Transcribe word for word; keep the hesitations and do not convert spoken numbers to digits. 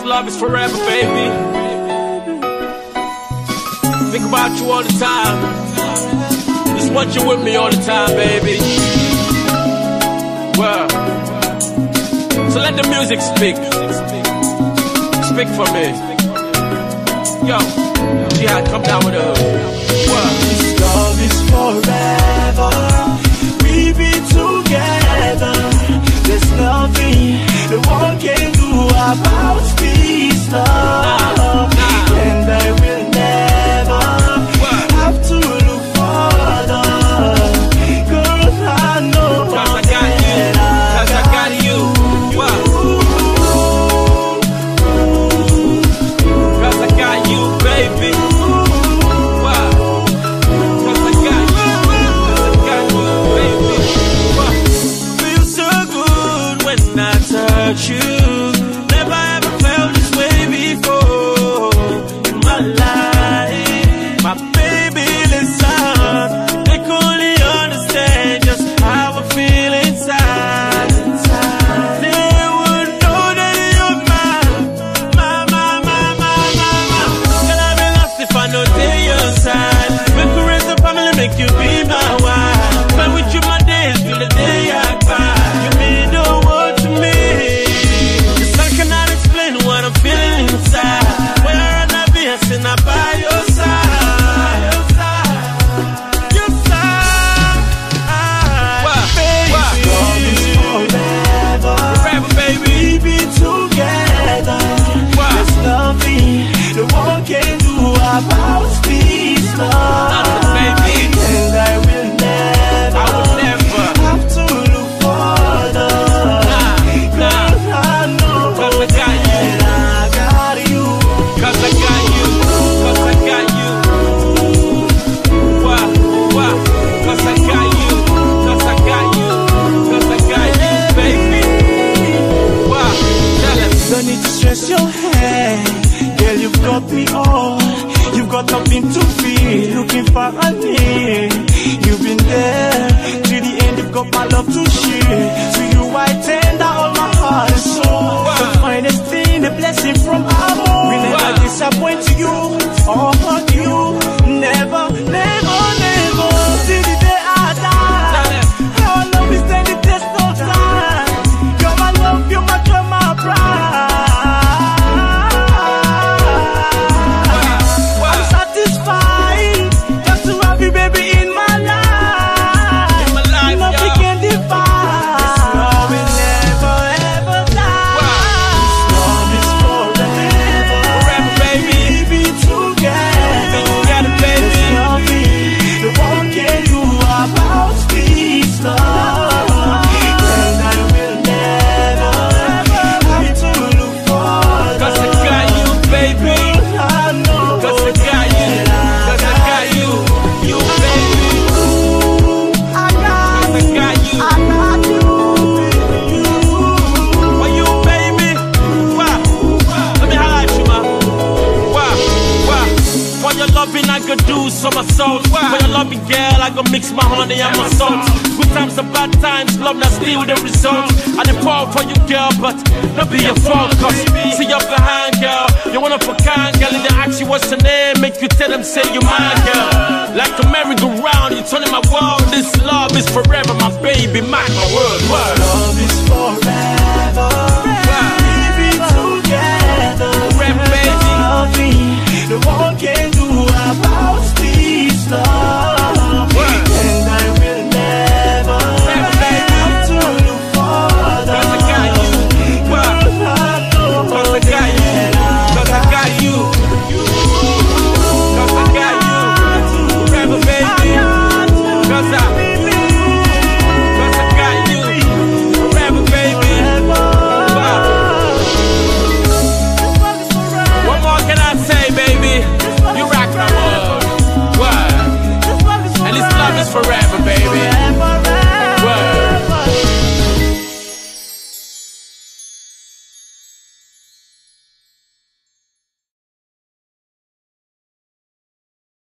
love is forever, baby. Think about you all the time. Just want you with me all the time, baby. Well, so let the music speak. Speak for me. Yo, Jihad, come down with us. Well, this love is forever. We be together. There's nothing the one can do about this love. Nah, nah. And I will never what? have to look further. Cause I know Cause I got you. Cause I got you. What? Cause I got you, baby. What? Cause I got you. Cause I got you, baby. What? Feels so good when I touch you. Never ever felt this way before in my life. My baby, listen, they could only understand just how I feel inside. They would know that you're mine, my, my, my, my, my, my. Can I be lost if I know they're your side? Make you raise a family, make you be my wife. Spend with you my days, feel the day I cry. You mean the world to me. Cause I cannot explain what I'm feeling inside. When I run a beast and I by your side. Your side. What? This love is forever. Forever, baby. We be together. What? There's nothing the one can do about this love. Nothing, baby. And I will never, I will never have to look further. Nah, nah. Cause I know Cause I got you. that I got you. Cause I got you. Cause I got you. What? What? Cause I got you. Cause I got you. Cause I got you, baby. What? Tell him. Don't need to stress your head. Girl, you've got me all. You've got nothing to feel. Looking far and near. You've been there to the end. You've got my love to share. To you I tender all my heart and soul. The finest thing, a blessing from above. We never disappoint you or hurt you. Never, never, never. Till the day I die. Our love is stand the test of time. You're my love, you're my joy, my pride. I'm satisfied just to have you, baby, in my life. In my life, nothing yo. can divide. This love will never ever die. This love is forever. Forever, baby. We be together. Together, baby. There's nothing the one can do about this love. And I will never have to look further. Cause I got you, baby. I know Cause I got you. Cause I got you. You, baby. I got Cause I got you. I got you. For you, baby. Wow. Let me highlight you, man. Wow. Wow. For your loving, I could do somersaults. For your loving, girl, I could mix my honey and my salt. Good times and bad times, love not steal the results. I didn't fall for you, girl, but not be your fault. Cause see up behind, girl. You're one of a kind, girl. And they ask you what's your name, make you tell them, say you mine, girl. Like a merry-go-round, you're turning my world. This love is forever, my baby, my, my world. Word. Love is forever. We be together. Forever, baby. There's nothing the one can do about this love. Word. And I will never Forever, baby. have to look further. Cause I got you. Word. Cause I got you. Cause I got you. Cause I got you. Forever, baby. Cause I, cause I got you. Forever, baby. Wow. What more can I say, baby? You rock my world. What? And this love is forever.